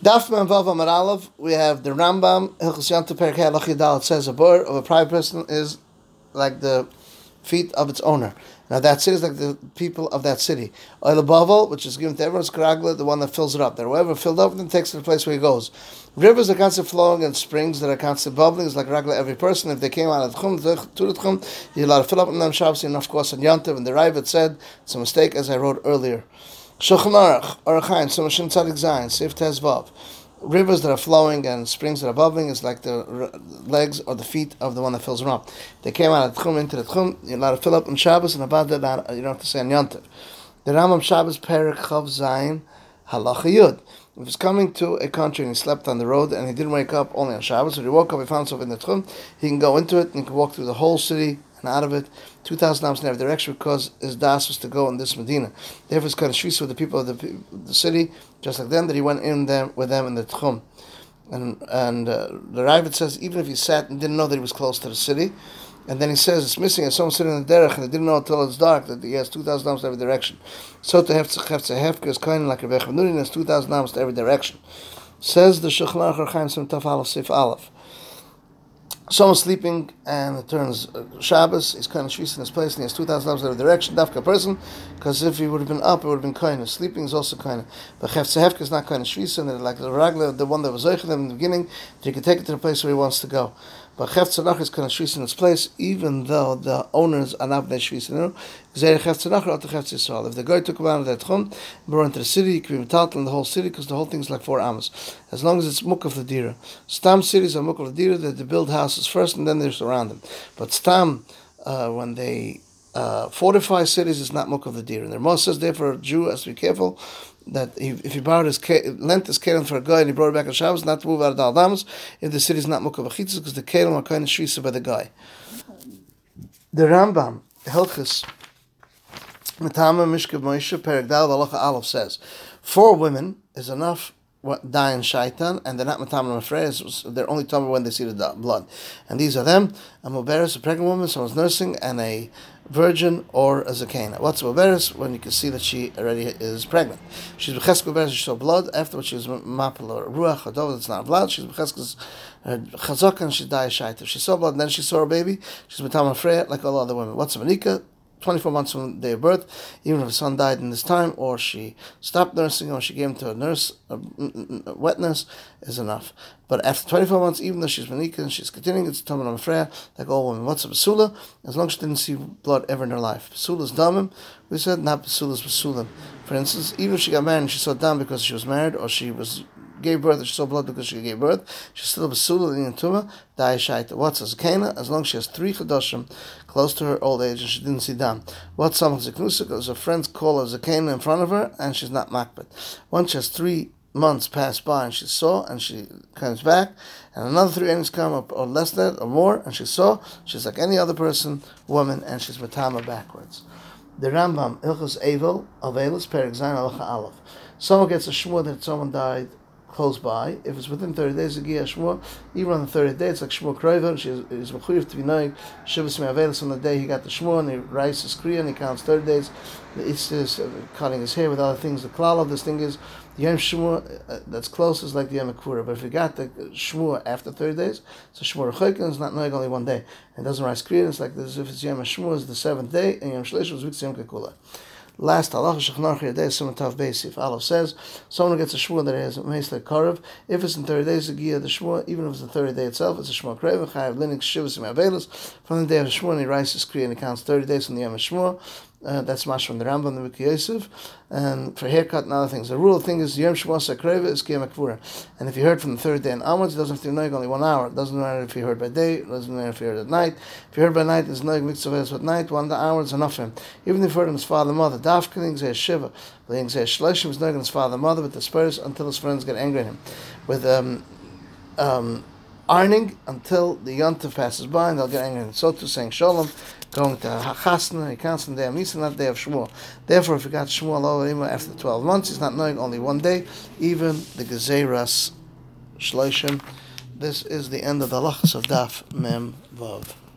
Daf Mem Vav Amar Aleph, we have the Rambam, Hilchos Yom Tov Perek Hei Halacha Yudal. It says a bird of a private person is like the feet of its owner. Now that city is like the people of that city. Oil Bavel, which is given to everyone, is Karagla, the one that fills it up. That whoever filled up, then takes it to the place where he goes. Rivers are constantly flowing, and springs that are constantly bubbling is like Ragla every person. If they came out of the Chum, to the Chum, you're allowed to fill up in them Shabbos, and of course on Yom Tov, and the Ravid said, it's a mistake as I wrote earlier. Shulchan Aruch, Orach Chaim, Shem Tzadik Zayin, Sif Tez Vav. Rivers that are flowing and springs that are bubbling is like the legs or the feet of the one that fills them up. They came out of the Tchum into the Tchum, you're allowed to fill up on Shabbos, and about that you don't have to say on Yom Tov. The Rambam Shabbos Perek Chav Zayin Halacha Yud. If he's coming to a country and he slept on the road and he didn't wake up only on Shabbos, so he woke up, he found himself in the Tchum, he can go into it and he can walk through the whole city and out of it, 2,000 amos in every direction, because his das was to go in this Medina. Therefore, it's kind of shvisa with the people of the city, just like them, that he went in there with them in the Tchum. And the Ravid says, even if he sat and didn't know that he was close to the city, and then he says it's missing, and someone sitting in the derech, and they didn't know until it's dark that he has 2,000 amos in every direction. So to have is kind of like Rebbe Chanunin has 2,000 amos in every direction. Says the Shulchan Aruch Chaim Sim Taf Aleph Sif Aleph. Someone's sleeping and it turns Shabbos, he's kind of shvisa in his place and he has 2,000 amos in every direction, dafka person, because if he would have been up, it would have been kind of. Sleeping is also kind of. But Hefzehefka is not kind of shvisa, and like the Ragla, the one that was Zeichel in the beginning, that he can take it to the place where he wants to go. But Hefzehefka is kind of shvisa in its place, even though the owners are not bnei shvisa. If the guy took him out of that Tchum, brought into the city, he could be metaltal in the whole city, because the whole thing is like 4 amos. As long as it's muk of the dira. Stam cities are muk of the dira, that they build houses first and then they surround them. But Stam, when they fortify cities, is not muk of the dira. And the Rambam says, therefore, a Jew has to be careful that if he borrowed lent his kelim for a guy and he brought it back on Shabbos, not to move out of Dal Damas, if the city is not muk of achitzas, because the kelim are kind of shvisa by the guy. The Rambam, Hilchos Matama Mishkav Moshe Perek Dal Halacha Aleph says 4 women is enough dying shaitan, and they're not Matama Mefrei, they're only talking when they see the blood. And these are them: a Muberes, a pregnant woman, someone's nursing, and a virgin or a zakena. What's Muberes? When you can see that she already is pregnant. She's B'chesk Muberes, she saw blood. Afterwards she was Mapel or Ruach or Dov, it's not blood. She's B'chesk Chazaka, and she died shaitan. She saw blood and then she saw her baby. She's Matama Mefrei, like all other women. What's Manika? 24 months from the day of birth, even if her son died in this time, or she stopped nursing, or she gave him to a nurse, a wet nurse, is enough. But after 24 months, even though she's manika and she's continuing, it's Tamar Mefreya, like all women. What's a Basula? As long as she didn't see blood ever in her life. Basula is damim, we said, not Basula is Basulim. For instance, even if she got married and she saw dam because she was married, or she gave birth, or she saw blood because she gave birth, she's still Basula in Tuma, Dai Shaita. What's a Zakena? As long as she has 3 Chadashim close to her old age and she didn't see dam. What's some Zaknusa? Because her friends call her Zakena in front of her and she's not Makbet. Once she has 3 months pass by and she saw and she comes back, and another 3 innings come up or less than that or more, and she saw, she's like any other person, woman, and she's Matama backwards. The Rambam, Hilchos Eivel, Avelis, Perek Zayin Halacha Aleph. Someone gets a shmur that someone died close by. If it's within 30 days, a Giyah Shmur, even on the 30th day, it's like Shmur Kreva, she is Mechuyev to be knowing Shivas Me'avelis on the day he got the Shmur, and he writes his Kriya, and he counts 30 days. It's just cutting his hair with other things. The klal of this thing is, the Yom Shmur that's close is like the Yom Kura, but if you got the Shmur after 30 days, it's a Shmur Choykin, it's not knowing only one day. And it doesn't write Kriya, it's like this, if it's Yom Shmur, it's the 7th day, and Yom Shlish was with Yom Kekula. Last halacha Shulchan Aruch Yadei Simon Tav Beisif. Aleph says someone who gets a shmur that has a meis like karev. If it's in 30 days, the giyah the shmur. Even if it's the 30th day itself, it's a shmur krev. Chayav linik shivas me'avelos. From the day of the shmur, and he writes his kriya and he counts 30 days from the yom shmur. That's mash from the Rambam, the Wiki Yosef, and for haircut and other things. The rule thing is Yom Shmos Sakreva is Kiyam Akvura. And if you heard from the 3rd day and onwards, it doesn't have to be noig only 1 hour. It doesn't matter if you heard by day, it doesn't matter if you heard at night. If you heard by night, it's noig mitzvah at night, 1 hour is enough for him. Even if you heard from his father and mother, Dafkin says Shiva, but he says Shloshim is noig on his father and mother with the spurs until his friends get angry at him. With ironing until the yontif passes by and they'll get angry. And so too saying Shalom, going to Chasna, he counts on the day of Misa, not the day of Shmuel. Therefore, if he got Shmuel over after 12 months, he's not knowing only 1 day, even the Gezeras Shloshim. This is the end of the halachas of Daf Mem Vav.